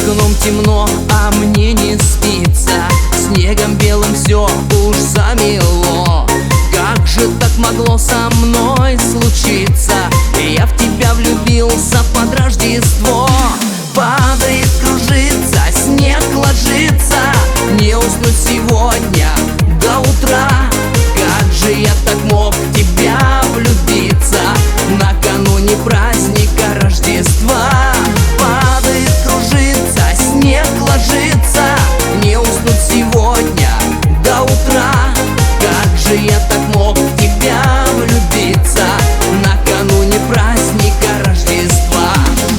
окном темно, а мне не спится. Снегом белым все уж замело. Как же так могло со мной случиться? Я в тебя влюбился под Рождество. Падает, кружится, снег ложится. Не уснуть сегодня до утра. Как же я так мог в тебя влюбиться накануне праздника Рождества? Падает, кружится, снег ложится. Не уснуть сегодня до утра. Как же я так мог в тебя влюбиться накануне праздника Рождества?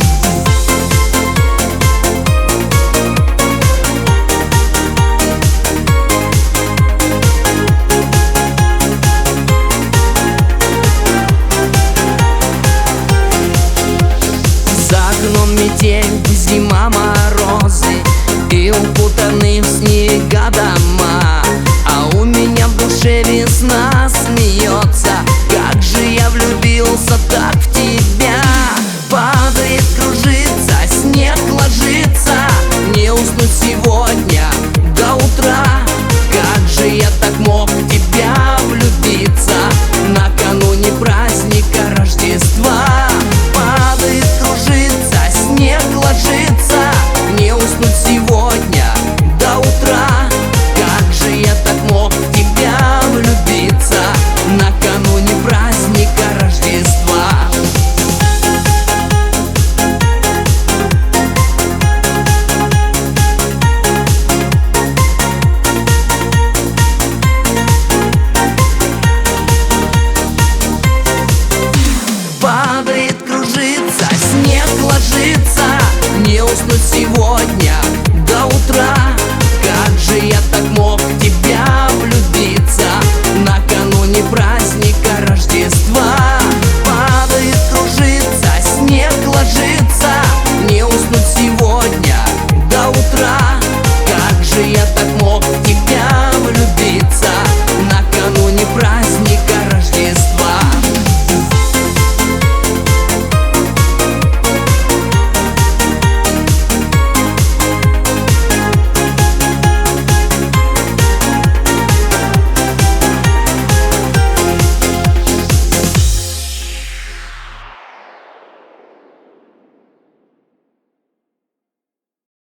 За окном метель, зима, морозы и укутаны в снега дома. А у меня в душе весна смеется. Как же я влюбился так в тебя. Падает, кружится, снег ложится. Не уснуть сегодня до утра. Как же я так мог в тебя влюбиться накануне праздника Рождества? Падает, кружится, снег ложится. Не уснуть сегодня до утра. Как же я так мог в тебя влюбиться накануне праздника Рождества? Падает, кружится, снег ложится. Не уснуть сегодня до утра. Как же я так мог в тебя